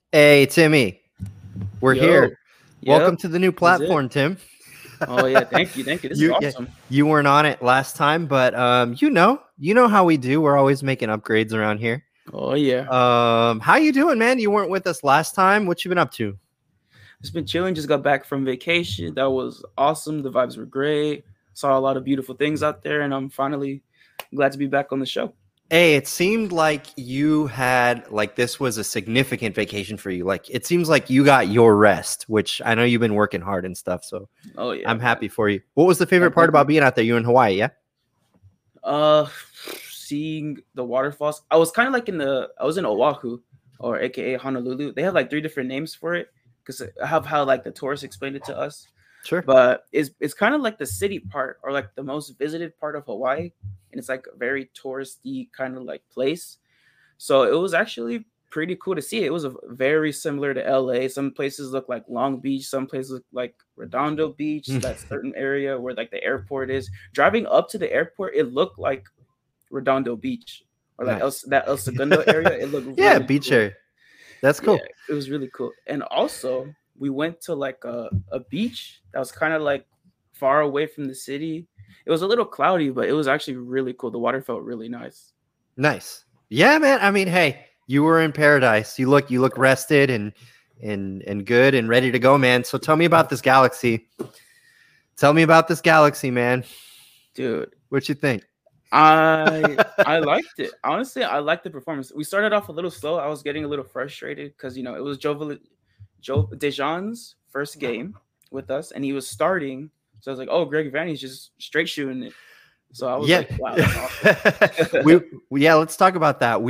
Hey, Timmy, we're Yo, here. Welcome yep, to the new this is it. platform, Tim. Oh yeah, thank you. This is Yeah, awesome. you weren't on it last time, but you know how we do. We're always making upgrades around here. Oh yeah, How you doing, man? You weren't with us last time. What you been up to? it's been chilling. Just got back from vacation. That was awesome. The vibes were great. Saw a lot of beautiful things out there, and I'm finally glad to be back on the show. Hey, it seemed like you had like this was a significant vacation for you. Like it seems like you got your rest, which I know you've been working hard and stuff. So Oh yeah, I'm man. happy for you. What was the favorite part Thank about you. being out there? You in Hawaii, yeah? Uh, Seeing the waterfalls. I was in Oahu, or AKA Honolulu. They have like three different names for it because I have how like the tourists explained it to us. Sure. But it's kind of like the city part or like the most visited part of Hawaii, and it's like a very touristy kind of like place. So it was actually pretty cool to see. It was very similar to LA. Some places look like Long Beach, some places look like Redondo Beach, that certain area where like the airport is. Driving up to the airport, it looked like Redondo Beach or like Nice. that El Segundo area. It looked Yeah, really beach cool. area. That's Yeah, cool. it was really cool. And also, we went to like a beach that was kind of like far away from the city. It was a little cloudy, but it was actually really cool. The water felt really nice. Nice. Yeah, man. I mean, hey, you were in paradise. You look rested and good and ready to go, man. So tell me about this galaxy. Tell me about this galaxy, man. Dude, What you think? I liked it. Honestly, I liked the performance. We started off a little slow. I was getting a little frustrated because it was Joe Dejan's first game with us, and he was starting. So I was like, "Oh, Greg Vanny's just straight shooting it." So I was Yeah. like, "Wow, that's awesome." Yeah, let's talk about that.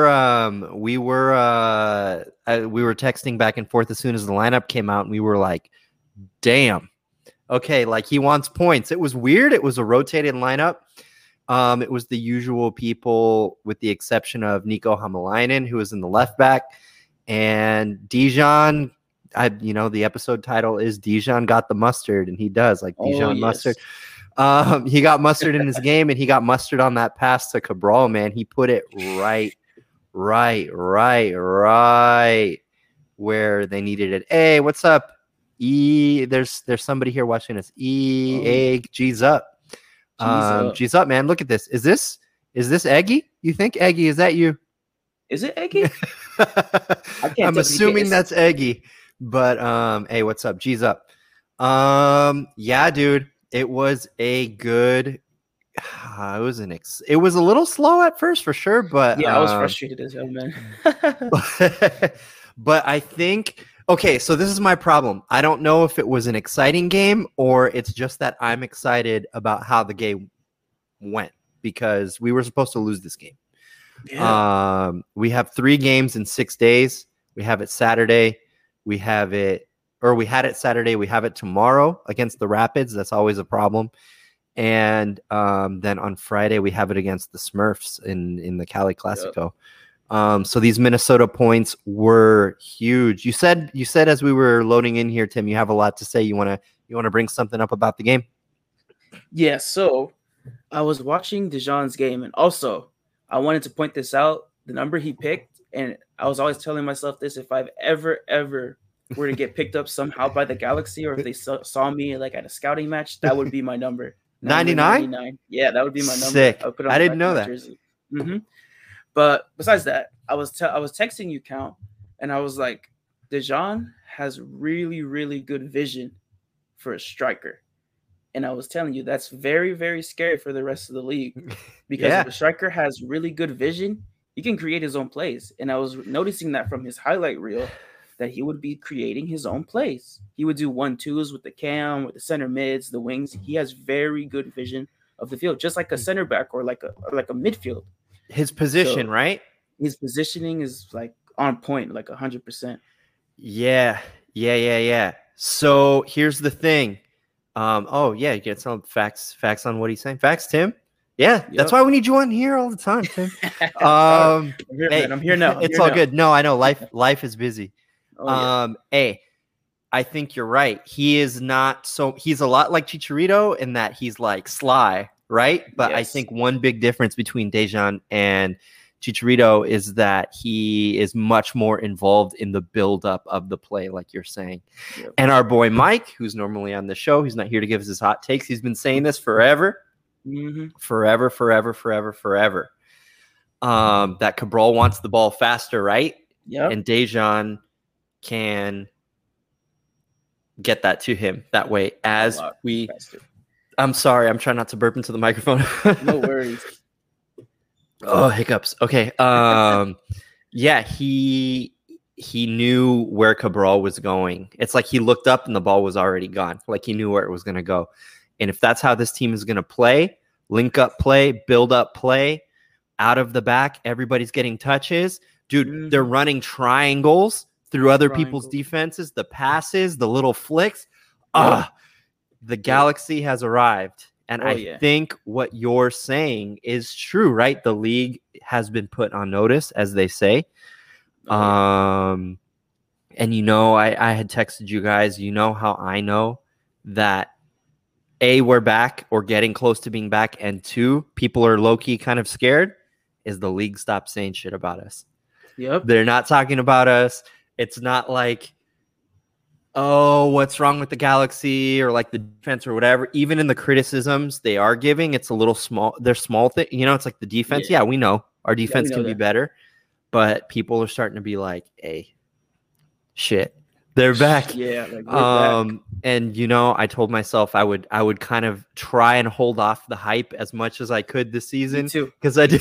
We were texting back and forth as soon as the lineup came out, and we were like, damn. Okay, like he wants points. It was weird. It was a rotated lineup. It was the usual people, with the exception of Nico Hamalainen, who was in the left back, and Dijon. The episode title is Dijon got the mustard, and he does, like Oh Dijon mustard. yes, He got mustard in his game, and he got mustard on that pass to Cabral. Man, he put it right where they needed it. Hey, what's up? There's somebody here watching us. oh G's up. geez, G's up, man. Look at this. Is this Eggy? You think Eggy? Is that you? is it Eggy? I can't I'm tell. assuming that's Eggy. But hey, what's up? G's up. Yeah, dude. It was a good. It was a little slow at first for sure, but Yeah, I was frustrated as hell, man. but I think okay, so this is my problem. I don't know if it was an exciting game or it's just that I'm excited about how the game went because we were supposed to lose this game. Yeah, We have 3 games in 6 days. We have it Saturday. We have it or we had it Saturday. We have it tomorrow against the Rapids. That's always a problem. And then on Friday we have it against the Smurfs in the Cali yeah. Classico. So these Minnesota points were huge. You said as we were loading in here, Tim, you have a lot to say. You wanna bring something up about the game? Yeah, so I was watching Dijon's game, and also I wanted to point this out: the number he picked, and I was always telling myself this: if I've ever were to get picked up somehow by the Galaxy, or if they saw me like at a scouting match, that would be my number 99? 99. Yeah, that would be my number. I Sick. would put it on I the didn't back of know my that. jersey. But besides that, I was texting you, Count, and I was like, Dijon has really good vision for a striker. And I was telling you that's very scary for the rest of the league because if Yeah. a striker has really good vision, he can create his own plays. And I was noticing that from his highlight reel that he would be creating his own plays. He would do 1-2s with the cam, with the center mids, the wings. He has very good vision of the field, just like a center back or like a midfield. His position, So right? his positioning is like on point, like 100%. Yeah. Yeah. So here's the thing. Oh yeah, you get some facts on what he's saying. Facts, Tim. Yeah, that's Yep. why we need you on here all the time, Tim. Sorry. Um, I'm here, hey, man. I'm here now. I'm it's here all now. good. No, I know life is busy. Oh yeah. Hey, I think you're right. He's a lot like Chicharito in that he's like sly, right? But I Yes. think one big difference between Dejan and Chicharito is that he is much more involved in the buildup of the play, like you're saying. Yep. And our boy Mike, who's normally on the show, he's not here to give us his hot takes. He's been saying this forever, forever. That Cabral wants the ball faster, right? Yeah. And Dejan can get that to him that way as we faster. I'm sorry, I'm trying not to burp into the microphone. No worries. Oh, hiccups. Okay. Yeah, he knew where Cabral was going. It's like he looked up and the ball was already gone. Like he knew where it was going to go. And if that's how this team is going to play, link up play, build up play, out of the back, everybody's getting touches. Dude, they're running triangles through other people's defenses, the passes, the little flicks. The Galaxy has arrived. And I think what you're saying is true, right? The league has been put on notice, as they say. And I had texted you guys, how I know that A, we're back or getting close to being back, and 2, people are low-key kind of scared, is the league stopped saying shit about us. Yep. They're not talking about us. It's not like, oh, what's wrong with the Galaxy or like the defense or whatever. Even in the criticisms they are giving, it's a little small. They're small thing. It's like the defense. Yeah, we know our defense can be better, but people are starting to be like, hey, shit, they're back. Yeah. Like we're back. And I told myself I would kind of try and hold off the hype as much as I could this season. Me too. Because I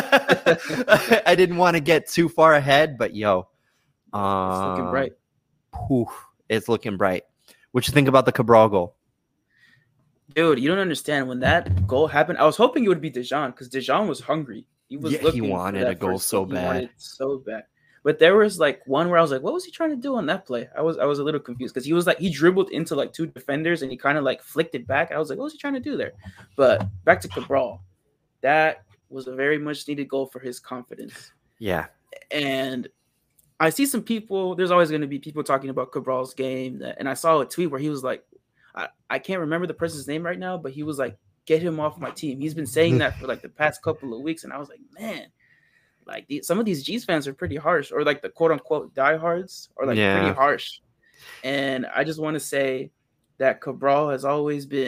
I didn't want to get too far ahead, but it's looking bright. It's looking bright. What you think about the Cabral goal? Dude, you don't understand. When that goal happened, I was hoping it would be Dejan because Dejan was hungry. He was looking. He wanted a goal so bad. But there was like one where I was like, what was he trying to do on that play? I was a little confused because he was like, he dribbled into like 2 defenders and he kind of like flicked it back. I was like, what was he trying to do there? But back to Cabral. That was a very much needed goal for his confidence. Yeah. And I see some people, there's always going to be people talking about Cabral's game. And I saw a tweet where he was like, I can't remember the person's name right now, but he was like, get him off my team. He's been saying that for like the past couple of weeks. And I was like, man, like some of these G's fans are pretty harsh, or like the quote unquote diehards are like pretty harsh. And I just want to say that Cabral has always been.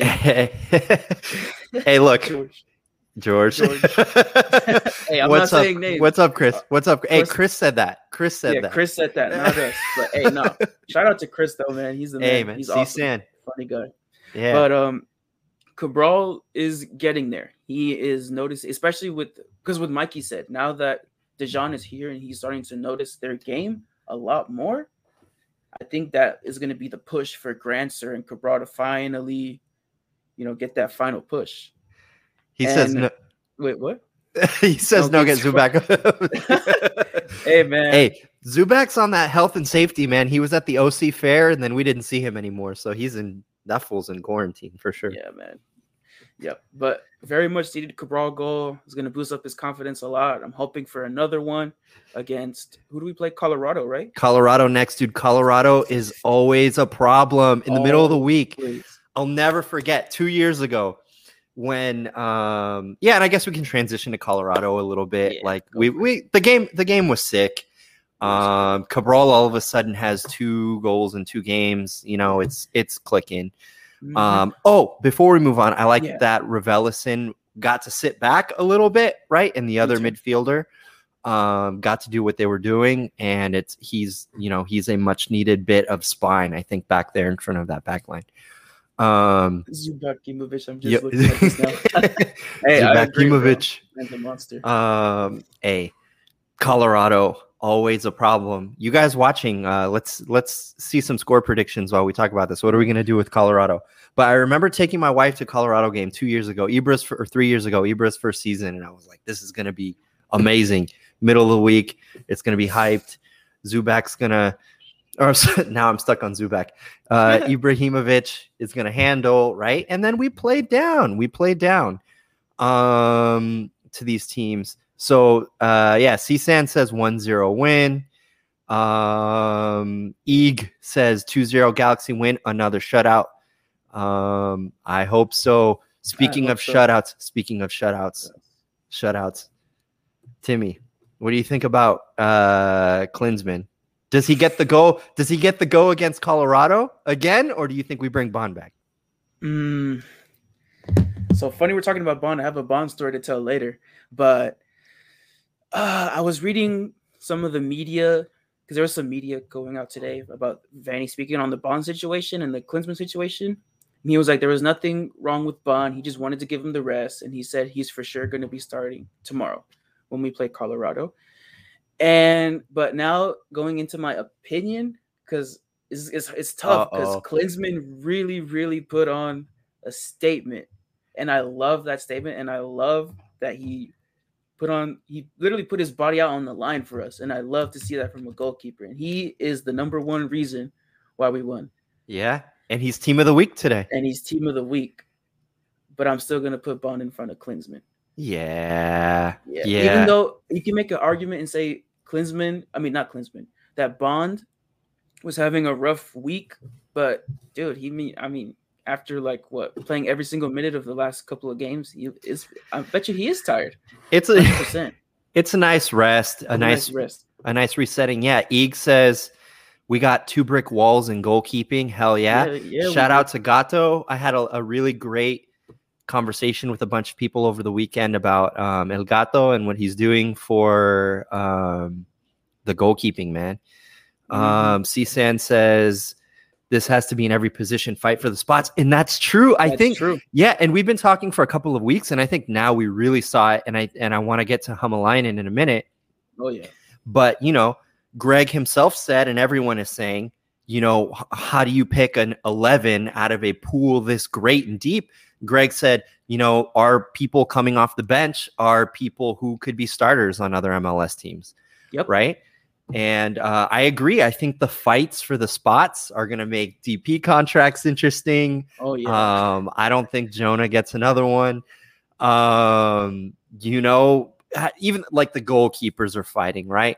Hey, look. George. Hey, I'm not saying names. What's up, Chris? What's up? Hey, Chris said that. Chris said that. Chris said that, not us. But hey, no. Shout out to Chris though, man. He's the man. Hey, man. He's awesome. Funny guy. Yeah. But Cabral is getting there. He is noticing, especially because with Mikey said, now that Dejan is here and he's starting to notice their game a lot more, I think that is going to be the push for Grancer and Cabral to finally, get that final push. He says no. Wait, what? He says no, get Zubak. Hey, man. Hey, Zubak's on that health and safety, man. He was at the OC fair, and then we didn't see him anymore. So that fool's in quarantine for sure. Yeah, man. Yep. But very much needed Cabral goal. It's going to boost up his confidence a lot. I'm hoping for another one against, who do we play? Colorado, right? Colorado next, dude. Colorado is always a problem in the middle of the week. I'll never forget 2 years ago when and I guess we can transition to Colorado a little bit. The game was sick. Cabral all of a sudden has 2 goals in 2 games. It's clicking. Before we move on, I like that Raveloson got to sit back a little bit, right? And the other midfielder got to do what they were doing, and he's a much needed bit of spine, I think, back there in front of that back line. Zubak Imovic, I'm just looking at this now. Hey, Zubak Imovic, the monster. Colorado, always a problem. You guys watching? Let's see some score predictions while we talk about this. What are we gonna do with Colorado? But I remember taking my wife to Colorado game 2 years ago, 3 years ago, Ibra's first season, and I was like, this is gonna be amazing. Middle of the week, it's gonna be hyped. Zubak's gonna. Now I'm stuck on Zubak. Ibrahimovic is going to handle, right? And then we played down. To these teams. So, CSAN says 1-0 win. Eeg says 2-0 Galaxy win. Another shutout. I hope so. Speaking of shutouts. Timmy, What do you think about Klinsmann? Does he get the go? Does he get the go against Colorado again, or do you think we bring Bond back? So funny we're talking about Bond. I have a Bond story to tell later, but I was reading some of the media because there was some media going out today about Vanny speaking on the Bond situation and the Klinsmann situation. And he was like, there was nothing wrong with Bond. He just wanted to give him the rest, and he said he's for sure going to be starting tomorrow when we play Colorado. But now going into my opinion, because it's tough because Klinsmann really, really put on a statement. And I love that statement. And I love that he literally put his body out on the line for us. And I love to see that from a goalkeeper. And he is the number one reason why we won. Yeah. And he's team of the week today. And he's team of the week. But I'm still going to put Bond in front of Klinsmann. Yeah. Even though you can make an argument and say that Bond was having a rough week. But, dude, after playing every single minute of the last couple of games, I bet you he is tired. It's a nice rest, a nice resetting. Yeah, Eeg says we got 2 brick walls in goalkeeping. Hell yeah! Shout out to Gato. I had a really great conversation with a bunch of people over the weekend about El Gato and what he's doing for the goalkeeping, man. C-San says this has to be in every position, fight for the spots. And that's true. I think, yeah. And we've been talking for a couple of weeks, and I think now we really saw it. And I want to get to Hamalainen in a minute. Oh, yeah. But, Greg himself said, and everyone is saying, how do you pick an 11 out of a pool this great and deep? Greg said, our people coming off the bench are people who could be starters on other MLS teams. Yep. Right. And I agree. I think the fights for the spots are going to make DP contracts interesting. Oh, yeah. I don't think Jonah gets another one. Even like the goalkeepers are fighting, right?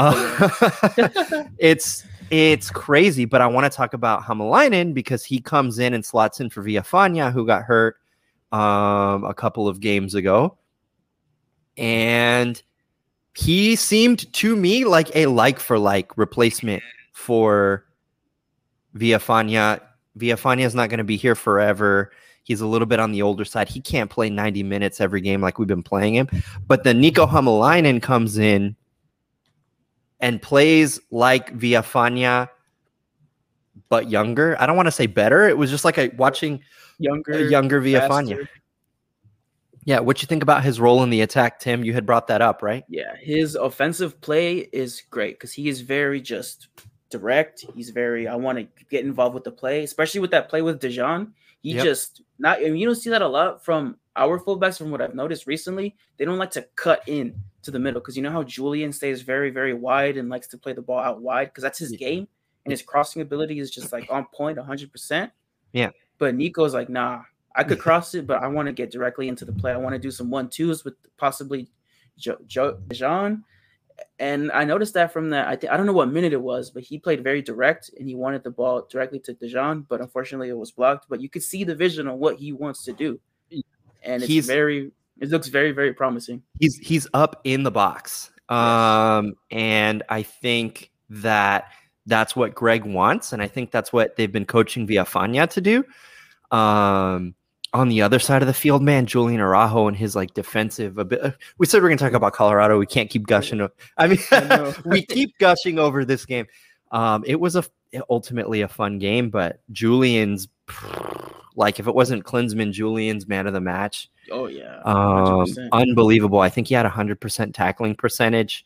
It's crazy. But I want to talk about Hamalainen because he comes in and slots in for Villafaña, who got hurt a couple of games ago. And he seemed to me like a like-for-like replacement for Villafaña. Villafaña is not going to be here forever. He's a little bit on the older side. He can't play 90 minutes every game like we've been playing him. But then Nico Hamalainen comes in and plays like Villafaña, but younger. I don't want to say better. It was just like watching a younger Villafaña. Faster. Yeah, what you think about his role in the attack, Tim? You had brought that up, right? Yeah, his offensive play is great because he is very just direct. He's I want to get involved with the play, especially with that play with Dejan. You don't see that a lot from our fullbacks from what I've noticed recently. They don't like to cut in to the middle because you know how Julian stays very, very wide and likes to play the ball out wide because that's his game and his crossing ability is just like on point 100%. Yeah. But Nico's like, nah. I could cross it, but I want to get directly into the play. I want to do some 1-2s with possibly Dejan. And I noticed that from that. I don't know what minute it was, but he played very direct and he wanted the ball directly to Dejan, but unfortunately it was blocked. But you could see the vision on what he wants to do. And it looks very, very promising. He's up in the box. And I think that's what Greg wants. And I think that's what they've been coaching Villafaña to do. On the other side of the field, man, Julian Araujo and his defensive. We said we're going to talk about Colorado. We can't keep gushing. We keep gushing over this game. It was ultimately a fun game, but Julian's if it wasn't Klinsmann, Julian's man of the match. Oh yeah, unbelievable. I think he had 100% tackling percentage.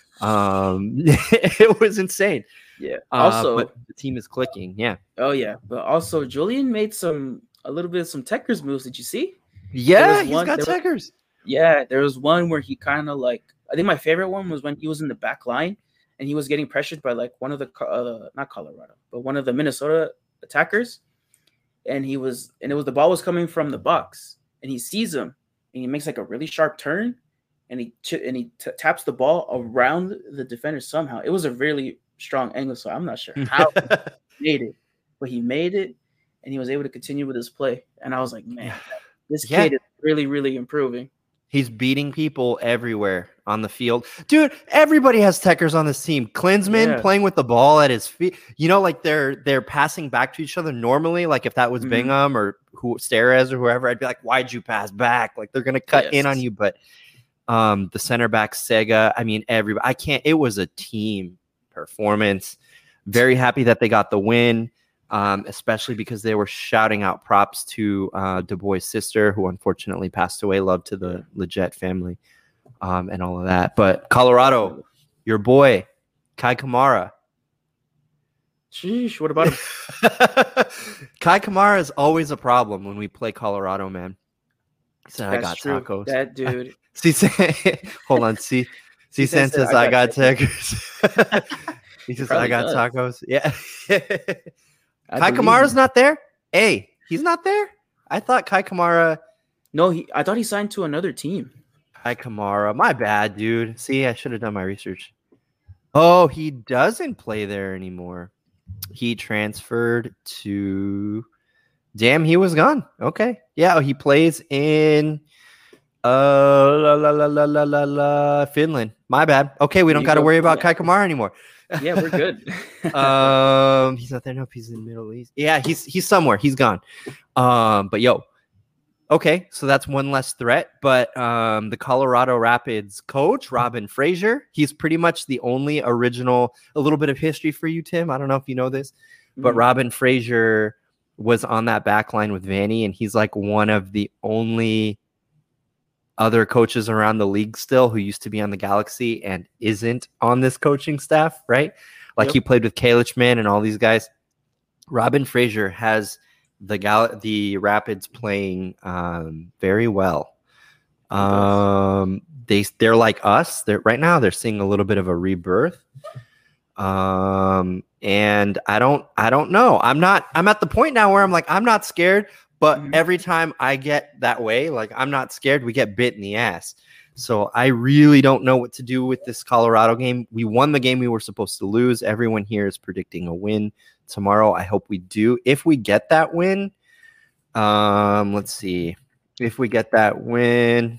It was insane. Yeah. Also, but the team is clicking. Yeah. Oh yeah, but also Julian made a little bit of some Techers moves. Did you see? Yeah, he's got Techers. There was one where he kind of I think my favorite one was when he was in the back line and he was getting pressured by one of the not Colorado, but one of the Minnesota attackers, and it was the ball was coming from the box and he sees him and he makes a really sharp turn and he taps the ball around the defender somehow. It was a really strong angle, so I'm not sure how he made it, but he made it. And he was able to continue with his play. And I was like, man, this kid is really, really improving. He's beating people everywhere on the field. Dude, everybody has techers on this team. Klinsmann playing with the ball at his feet. You know, like they're passing back to each other normally. Like if that was Bingham or Steres or whoever, I'd be like, why'd you pass back? Like they're going to cut in on you. But the center back, Sega, I mean, everybody. It was a team performance. Very happy that they got the win. Especially because they were shouting out props to Du Bois' sister, who unfortunately passed away. Love to the Leggett family and all of that. But Colorado, your boy, Kai Kamara. Sheesh, what about him? Kai Kamara is always a problem when we play Colorado, man. He said, I got tacos. That dude. Hold on. See, says, I got tacos. He says, I got tacos. Yeah. Kai Kamara's not there? Hey, he's not there? I thought Kai Kamara... No, I thought he signed to another team. Kai Kamara. My bad, dude. See, I should have done my research. Oh, he doesn't play there anymore. He transferred to... Damn, he was gone. Okay. Yeah, he plays in... Finland. My bad. Okay, we don't got to worry about Kai Kamara anymore. Yeah, we're good. He's not there. Nope, he's in the Middle East. Yeah, he's somewhere. He's gone. But okay, so that's one less threat. But the Colorado Rapids coach, Robin Fraser, he's pretty much the only original. A little bit of history for you, Tim. I don't know if you know this, but Robin Fraser was on that back line with Vanny, and he's like one of the only other coaches around the league still who used to be on the Galaxy and isn't on this coaching staff, right? Like he played with Kalichman and all these guys. Robin Fraser has the Rapids playing very well. They're like us. Right now they're seeing a little bit of a rebirth. And I don't know. I'm at the point now where I'm like, I'm not scared. But every time I get that way, like I'm not scared, we get bit in the ass. So I really don't know what to do with this Colorado game. We won the game we were supposed to lose. Everyone here is predicting a win tomorrow. I hope we do. If we get that win, let's see. If we get that win,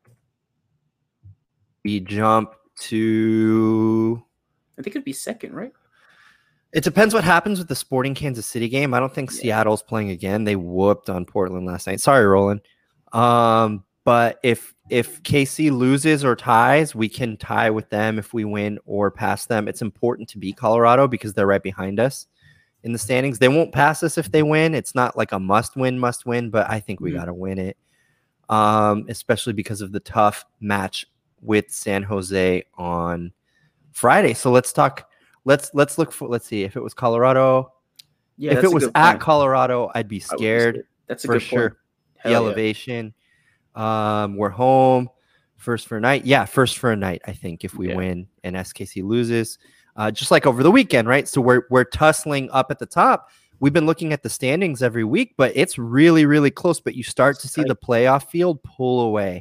we jump to... I think it'd be second, right? It depends what happens with the Sporting Kansas City game. I don't think Seattle's playing again. They whooped on Portland last night. Sorry, Roland. But if KC loses or ties, we can tie with them if we win or pass them. It's important to beat Colorado because they're right behind us in the standings. They won't pass us if they win. It's not like a must win, but I think we got to win it, especially because of the tough match with San Jose on Friday. So let's talk. Let's see if it was Colorado. Yeah, if it was at Colorado, I'd be scared. That's a good point. The elevation. We're home. First for a night. Yeah, first for a night, I think, if we win and SKC loses. Just like over the weekend, right? So we're tussling up at the top. We've been looking at the standings every week, but it's really, really close. But you start to see the playoff field pull away.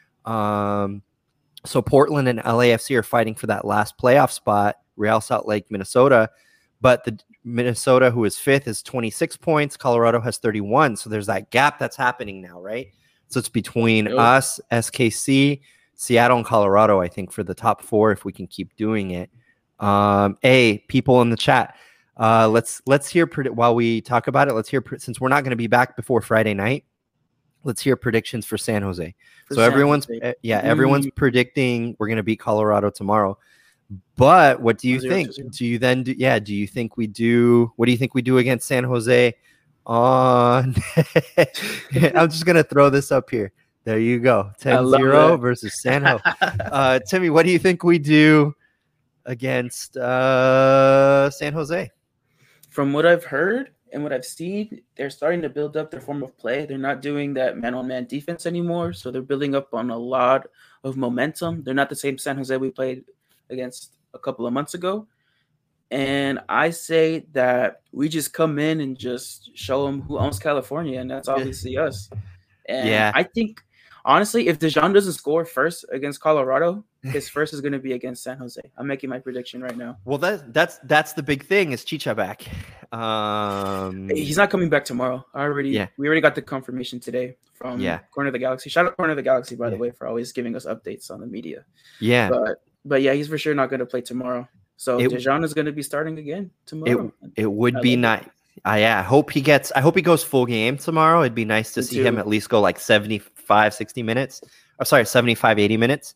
So Portland and LAFC are fighting for that last playoff spot. Real Salt Lake, Minnesota, but the Minnesota, who is fifth, is 26 points. Colorado has 31. So there's that gap that's happening now, right? So it's between us, SKC, Seattle, and Colorado, I think, for the top four, if we can keep doing it. People in the chat, let's hear while we talk about it. Let's hear, since we're not going to be back before Friday night, let's hear predictions for San Jose. Everyone's predicting we're going to beat Colorado tomorrow. But what do you think? Do you think we do? What do you think we do against San Jose on? I'm just going to throw this up here. There you go. 10-0 versus San Jose. Timmy, what do you think we do against San Jose? From what I've heard and what I've seen, they're starting to build up their form of play. They're not doing that man-on-man defense anymore. So they're building up on a lot of momentum. They're not the same San Jose we played against a couple of months ago. And I say that we just come in and just show them who owns California, and that's obviously us. And I think, honestly, if Dejan doesn't score first against Colorado, his first is going to be against San Jose. I'm making my prediction right now. Well, that's the big thing. Is Chicha back? He's not coming back tomorrow. We already got the confirmation today from Corner of the Galaxy. Shout out Corner of the Galaxy, by the way, for always giving us updates on the media. Yeah. But yeah, he's for sure not going to play tomorrow. So Dejan is going to be starting again tomorrow. It would be nice. I hope he goes full game tomorrow. It'd be nice to see him at least go like 75, 60 minutes. Oh, sorry, 75, 80 minutes.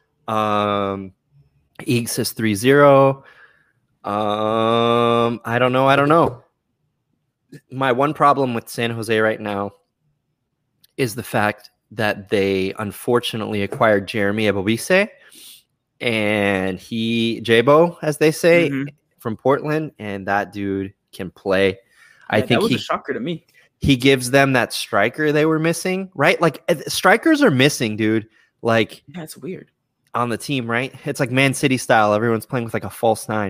Eags says 3-0. I don't know. My one problem with San Jose right now is the fact that they unfortunately acquired Jeremy Ebobisse, and J-Bo, as they say, from Portland, and that dude can play. I think that was a shocker to me. He gives them that striker they were missing, right? Like strikers are missing, dude. Like that's weird on the team, right? It's like Man City style. Everyone's playing with like a false nine.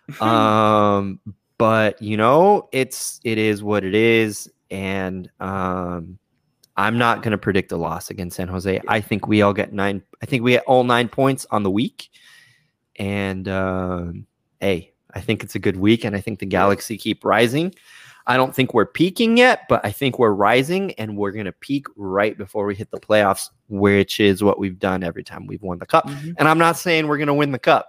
But it is what it is, and I'm not going to predict a loss against San Jose. I think we all get 9. I think we get all 9 points on the week, and I think it's a good week, and I think the Galaxy keep rising. I don't think we're peaking yet, but I think we're rising, and we're going to peak right before we hit the playoffs, which is what we've done every time we've won the cup. And I'm not saying we're going to win the cup,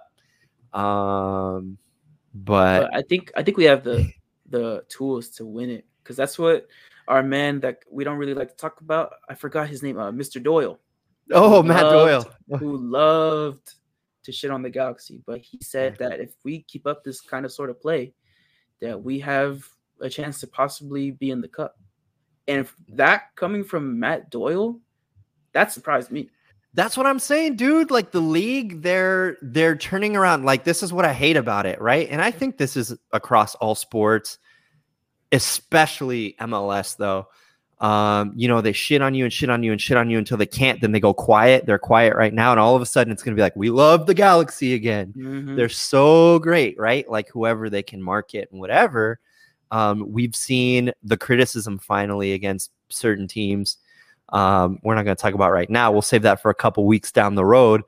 but I think we have the tools to win it, because that's what our man that we don't really like to talk about. I forgot his name, Mr. Doyle. Matt Doyle, who loved to shit on the Galaxy, but he said that if we keep up this kind of sort of play, that we have a chance to possibly be in the cup. And if that coming from Matt Doyle, that surprised me. That's what I'm saying, dude. Like the league, they're turning around. Like this is what I hate about it, right? And I think this is across all sports, especially MLS though. They shit on you and shit on you and shit on you until they can't. Then they go quiet. They're quiet right now, and all of a sudden it's gonna be like, we love the Galaxy again. They're so great, right? Like whoever they can market and whatever. We've seen the criticism finally against certain teams. We're not going to talk about right now. We'll save that for a couple weeks down the road.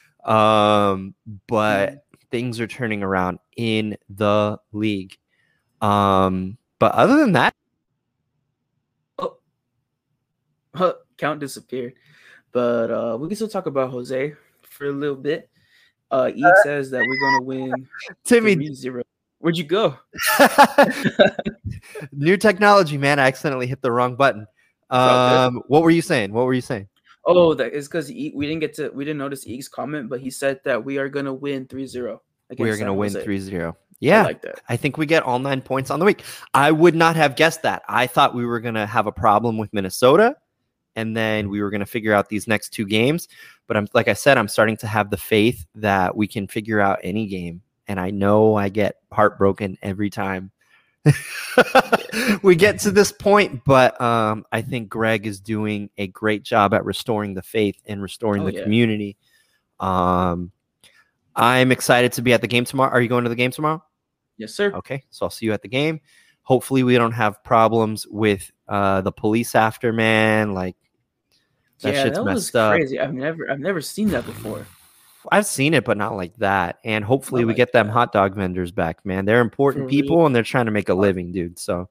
But things are turning around in the league. But other than that, Count disappeared. But we can still talk about Jose for a little bit. E says that we're going to win Timmy 3-0. Where'd you go? New technology, man. I accidentally hit the wrong button. What were you saying? Oh, that is because we didn't notice Eag's comment, but he said that we are gonna win 3-0. We are gonna win 3-0. Yeah, I like that. I think we get all 9 points on the week. I would not have guessed that. I thought we were gonna have a problem with Minnesota, and then we were gonna figure out these next 2 games. But I'm starting to have the faith that we can figure out any game. And I know I get heartbroken every time we get to this point, but I think Greg is doing a great job at restoring the faith and restoring the community. I'm excited to be at the game tomorrow. Are you going to the game tomorrow? Yes, sir. Okay, so I'll see you at the game. Hopefully we don't have problems with the police after, man. Like that shit's messed up. Crazy. I've never seen that before. I've seen it, but not like that. And hopefully we get them hot dog vendors back, man. They're important people and they're trying to make a living, dude. So,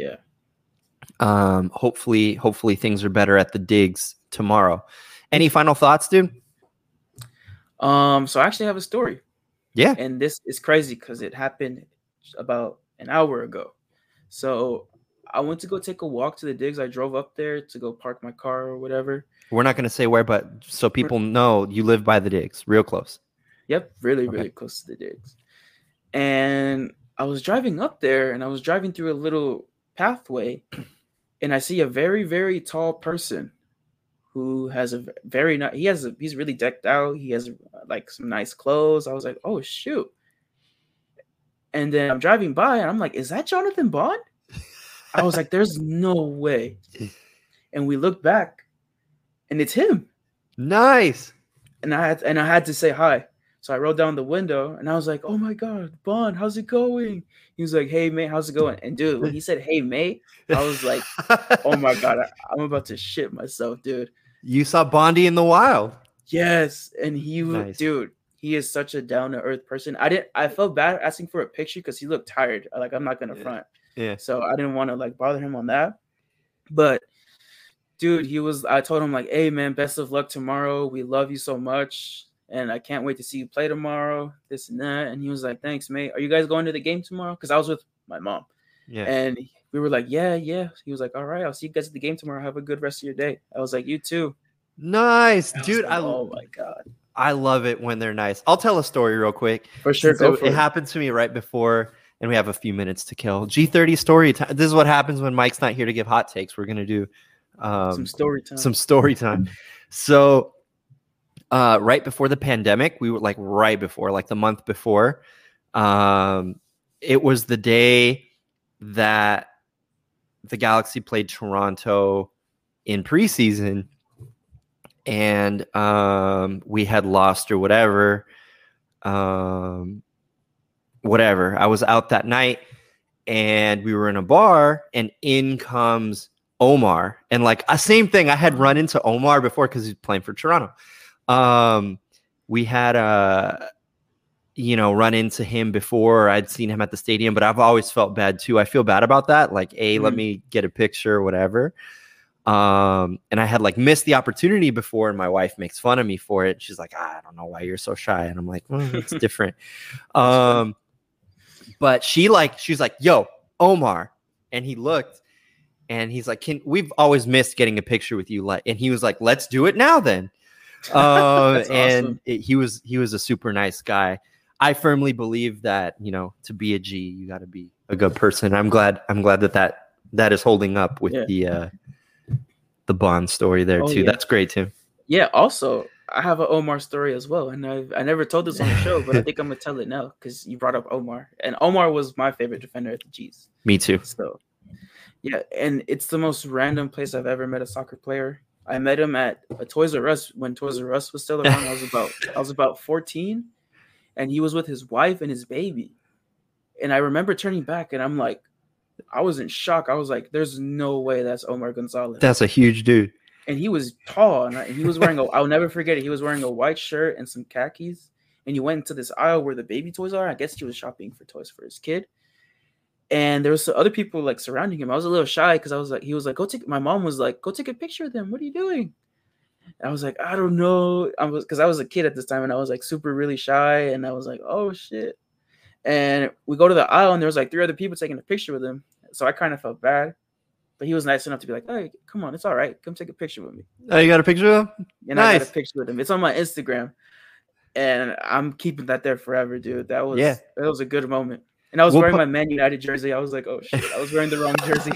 hopefully things are better at the digs tomorrow. Any final thoughts, dude? So I actually have a story. Yeah. And this is crazy because it happened about an hour ago. So I went to go take a walk to the digs. I drove up there to go park my car or whatever. We're not going to say where, but so people know you live by the digs, real close. Yep, really close to the digs. And I was driving up there, and I was driving through a little pathway, and I see a very, very tall person who has a very nice. He's really decked out. He has like some nice clothes. I was like, oh shoot! And then I'm driving by, and I'm like, is that Jonathan Bond? I was like, there's no way. And we look back. And it's him. Nice. And I had to say hi. So I rolled down the window and I was like, oh my God, Bond, how's it going? He was like, hey, mate, how's it going? And dude, when he said, hey, mate, I was like, oh my God, I'm about to shit myself, dude. You saw Bondy in the wild. Yes, and Nice. dude, he is such a down to earth person. I felt bad asking for a picture because he looked tired. Like, I'm not gonna front, Yeah. so I didn't want to like bother him on that. But dude, I told him like, hey man, best of luck tomorrow. We love you so much, and I can't wait to see you play tomorrow. This and that, and he was like, thanks, mate. Are you guys going to the game tomorrow? Because I was with my mom, Yeah. and we were like, yeah. He was like, all right, I'll see you guys at the game tomorrow. Have a good rest of your day. I was like, you too. Nice, I was dude. like, oh my god. I love it when they're nice. I'll tell a story real quick. For sure, So go for it it. happened to me right before, and we have a few minutes to kill. G30 story time. This is what happens when Mike's not here to give hot takes. We're gonna do Some story time. Some story time. So right before the pandemic, we were like right before, like the month before. It was the day that the Galaxy played Toronto in preseason, and we had lost or whatever. Whatever. I was out that night, and we were in a bar, and in comes Omar. And like same thing, I had run into Omar before because he's playing for Toronto. We had run into him before. I'd seen him at the stadium, but I've always felt bad too. I feel bad about that. Like, let me get a picture or whatever. And I had like missed the opportunity before, and my wife makes fun of me for it. She's like, I don't know why you're so shy. And I'm like, it's different. But she's like, yo, Omar. And he looked, and he's like, we've always missed getting a picture with you. And he was like, let's do it now then. And awesome. He was a super nice guy. I firmly believe that, to be a G, you got to be a good person. I'm glad that is holding up with the Bond story there too. Yeah. That's great too. Yeah. Also, I have an Omar story as well, and I never told this on the show, but I think I'm gonna tell it now because you brought up Omar, and Omar was my favorite defender at the G's. Me too. So, yeah, and it's the most random place I've ever met a soccer player. I met him at a Toys R Us when Toys R Us was still around. I was about 14, and he was with his wife and his baby. And I remember turning back, and I'm like, I was in shock. I was like, "There's no way that's Omar Gonzalez." That's a huge dude. And he was tall, and he was wearing I'll never forget it. He was wearing a white shirt and some khakis. And he went into this aisle where the baby toys are. I guess he was shopping for toys for his kid. And there was other people like surrounding him. I was a little shy because he was like, my mom was like, go take a picture of them. What are you doing? And I was like, I don't know. Because I was a kid at this time, and I was like super really shy. And I was like, oh shit. And we go to the aisle, and there was like 3 other people taking a picture with him. So I kind of felt bad. But he was nice enough to be like, hey, come on, it's all right. Come take a picture with me. Oh, you got a picture of him? And nice. I got a picture with him. It's on my Instagram. And I'm keeping that there forever, dude. That was a good moment. And I was wearing my Man United jersey. I was like, oh shit, I was wearing the wrong jersey.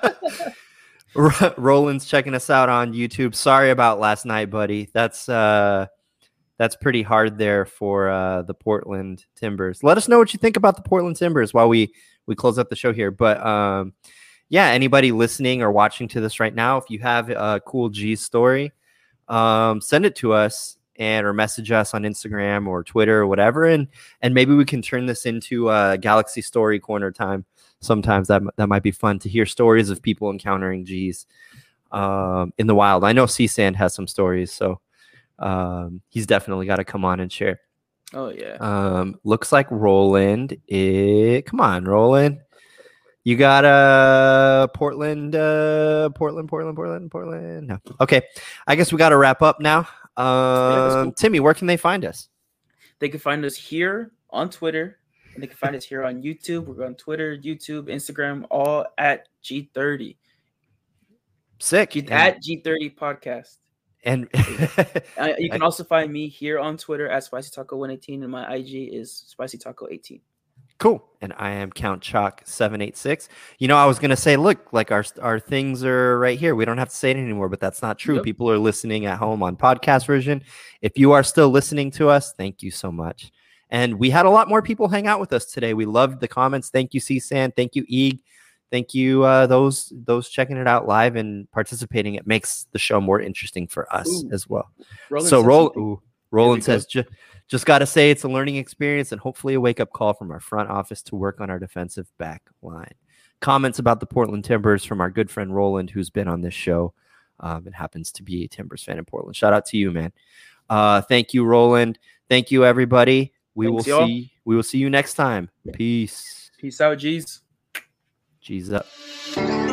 Roland's checking us out on YouTube. Sorry about last night, buddy. That's pretty hard there for the Portland Timbers. Let us know what you think about the Portland Timbers while we close up the show here. But yeah, anybody listening or watching to this right now, if you have a cool G story, send it to us or message us on Instagram or Twitter or whatever, and maybe we can turn this into a Galaxy Story Corner time. Sometimes that might be fun to hear stories of people encountering G's in the wild. I know C-Sand has some stories, so he's definitely got to come on and share. Oh yeah. Looks like Roland. Come on, Roland. You got Portland. No. Okay. I guess we got to wrap up now. Cool. Timmy, where can they find us? They can find us here on Twitter, and they can find us here on YouTube. We're on Twitter, YouTube, Instagram, all at G30. Sick. At G30 Podcast. And you can also find me here on Twitter at Spicy Taco 118, and my IG is Spicy Taco 18. Cool. And I am Count Chalk 786. I was gonna say, look, like our things are right here. We don't have to say it anymore, but that's not true. Yep. People are listening at home on podcast version. If you are still listening to us, thank you so much. And we had a lot more people hang out with us today. We loved the comments. Thank you, C-San. Thank you, Eeg. Thank you, those checking it out live and participating. It makes the show more interesting for us as well. Roland says, just got to say it's a learning experience and hopefully a wake-up call from our front office to work on our defensive back line. Comments about the Portland Timbers from our good friend Roland, who's been on this show and happens to be a Timbers fan in Portland. Shout out to you, man. Thank you, Roland. Thank you, everybody. Thanks, y'all. We will see you next time. Peace. Peace out, G's. G's up.